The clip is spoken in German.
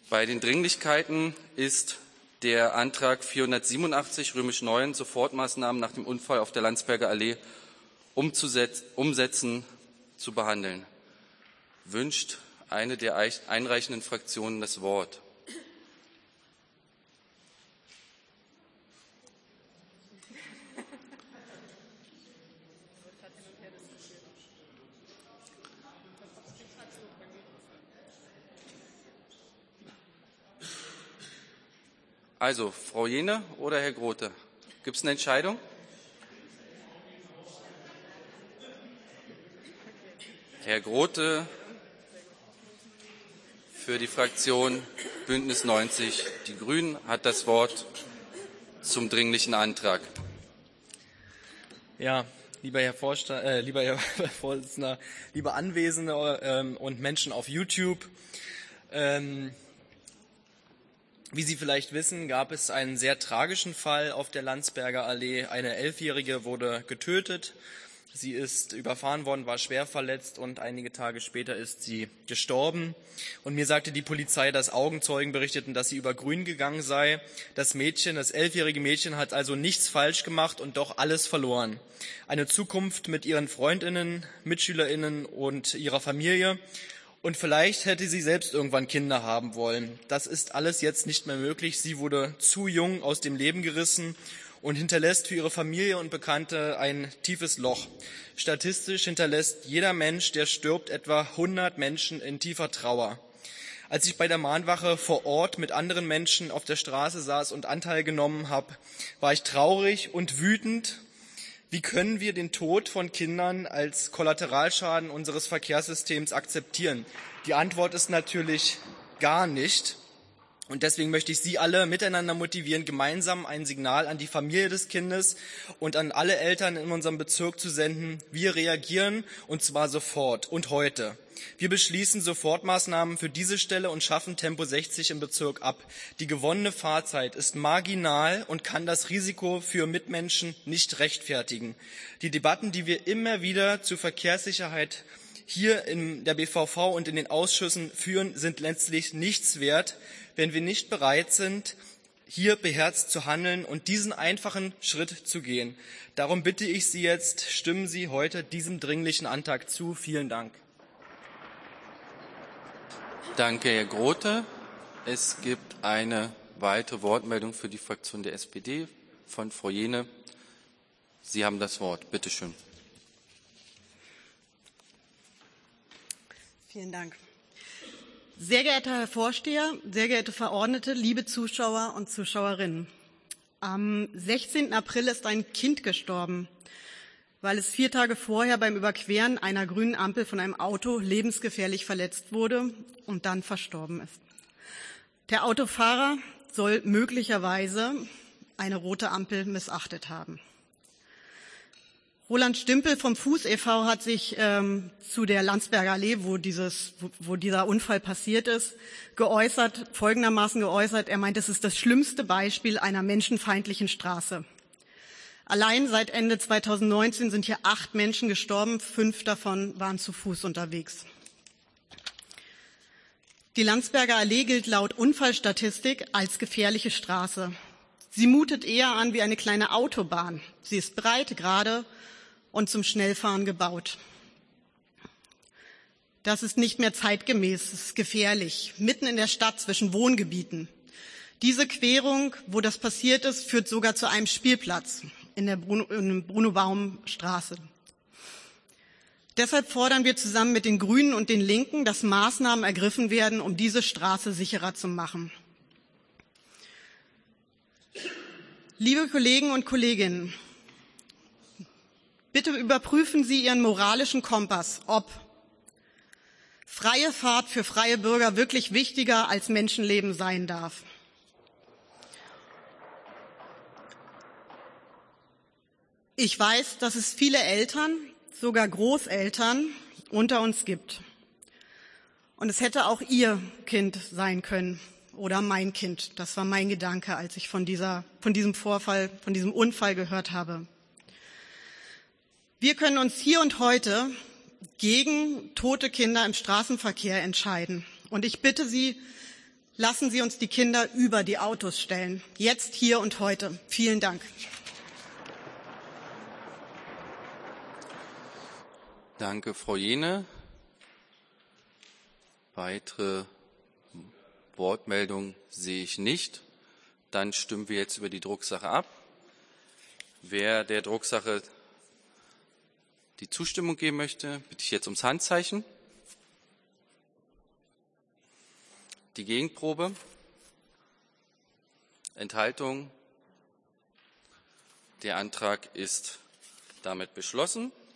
Bei den Dringlichkeiten ist der Antrag 487 römisch 9 Sofortmaßnahmen nach dem Unfall auf der Landsberger Allee umsetzen zu behandeln. Wünscht eine der einreichenden Fraktionen das Wort? Also, Frau Jehne oder Herr Grote? Gibt es eine Entscheidung? Herr Grote für die Fraktion Bündnis 90 Die Grünen hat das Wort zum dringlichen Antrag. Ja, lieber Herr Vorsitzender, liebe Anwesende und Menschen auf YouTube. Wie Sie vielleicht wissen, gab es einen sehr tragischen Fall auf der Landsberger Allee. Eine 11-Jährige wurde getötet. Sie ist überfahren worden, war schwer verletzt und einige Tage später ist sie gestorben. Und mir sagte die Polizei, dass Augenzeugen berichteten, dass sie über Grün gegangen sei. Das 11-jährige Mädchen hat also nichts falsch gemacht und doch alles verloren. Eine Zukunft mit ihren Freundinnen, Mitschülerinnen und ihrer Familie. Und vielleicht hätte sie selbst irgendwann Kinder haben wollen. Das ist alles jetzt nicht mehr möglich. Sie wurde zu jung aus dem Leben gerissen und hinterlässt für ihre Familie und Bekannte ein tiefes Loch. Statistisch hinterlässt jeder Mensch, der stirbt, etwa 100 Menschen in tiefer Trauer. Als ich bei der Mahnwache vor Ort mit anderen Menschen auf der Straße saß und Anteil genommen habe, war ich traurig und wütend. Wie können wir den Tod von Kindern als Kollateralschaden unseres Verkehrssystems akzeptieren? Die Antwort ist natürlich gar nicht. Und deswegen möchte ich Sie alle miteinander motivieren, gemeinsam ein Signal an die Familie des Kindes und an alle Eltern in unserem Bezirk zu senden. Wir reagieren, und zwar sofort und heute. Wir beschließen Sofortmaßnahmen für diese Stelle und schaffen Tempo 60 im Bezirk ab. Die gewonnene Fahrzeit ist marginal und kann das Risiko für Mitmenschen nicht rechtfertigen. Die Debatten, die wir immer wieder zur Verkehrssicherheit hier in der BVV und in den Ausschüssen führen, sind letztlich nichts wert, wenn wir nicht bereit sind, hier beherzt zu handeln und diesen einfachen Schritt zu gehen. Darum bitte ich Sie jetzt, stimmen Sie heute diesem dringlichen Antrag zu. Vielen Dank. Danke, Herr Grote. Es gibt eine weitere Wortmeldung für die Fraktion der SPD von Frau Jehne. Sie haben das Wort. Bitte schön. Vielen Dank. Sehr geehrter Herr Vorsteher, sehr geehrte Verordnete, liebe Zuschauer und Zuschauerinnen. Am 16. April ist ein Kind gestorben, weil es 4 Tage vorher beim Überqueren einer grünen Ampel von einem Auto lebensgefährlich verletzt wurde und dann verstorben ist. Der Autofahrer soll möglicherweise eine rote Ampel missachtet haben. Roland Stümpel vom Fuß e.V. hat sich zu der Landsberger Allee, wo dieser Unfall passiert ist, folgendermaßen geäußert. Er meint, es ist das schlimmste Beispiel einer menschenfeindlichen Straße. Allein seit Ende 2019 sind hier 8 Menschen gestorben, 5 davon waren zu Fuß unterwegs. Die Landsberger Allee gilt laut Unfallstatistik als gefährliche Straße. Sie mutet eher an wie eine kleine Autobahn. Sie ist breit, gerade und zum Schnellfahren gebaut. Das ist nicht mehr zeitgemäß, es ist gefährlich, mitten in der Stadt zwischen Wohngebieten. Diese Querung, wo das passiert ist, führt sogar zu einem Spielplatz in der Bruno-Baum-Straße. Deshalb fordern wir zusammen mit den Grünen und den Linken, dass Maßnahmen ergriffen werden, um diese Straße sicherer zu machen. Liebe Kollegen und Kolleginnen, bitte überprüfen Sie Ihren moralischen Kompass, ob freie Fahrt für freie Bürger wirklich wichtiger als Menschenleben sein darf. Ich weiß, dass es viele Eltern, sogar Großeltern unter uns gibt. Und es hätte auch Ihr Kind sein können oder mein Kind. Das war mein Gedanke, als ich von diesem Unfall gehört habe. Wir können uns hier und heute gegen tote Kinder im Straßenverkehr entscheiden. Und ich bitte Sie, Lassen Sie uns die Kinder über die Autos stellen. Jetzt, hier und heute. Vielen Dank. Danke, Frau Jehne. Weitere Wortmeldungen sehe ich nicht. Dann stimmen wir jetzt über die Drucksache ab. Wer der Drucksache die Zustimmung geben möchte, bitte ich jetzt ums Handzeichen. Die Gegenprobe. Enthaltung. Der Antrag ist damit beschlossen.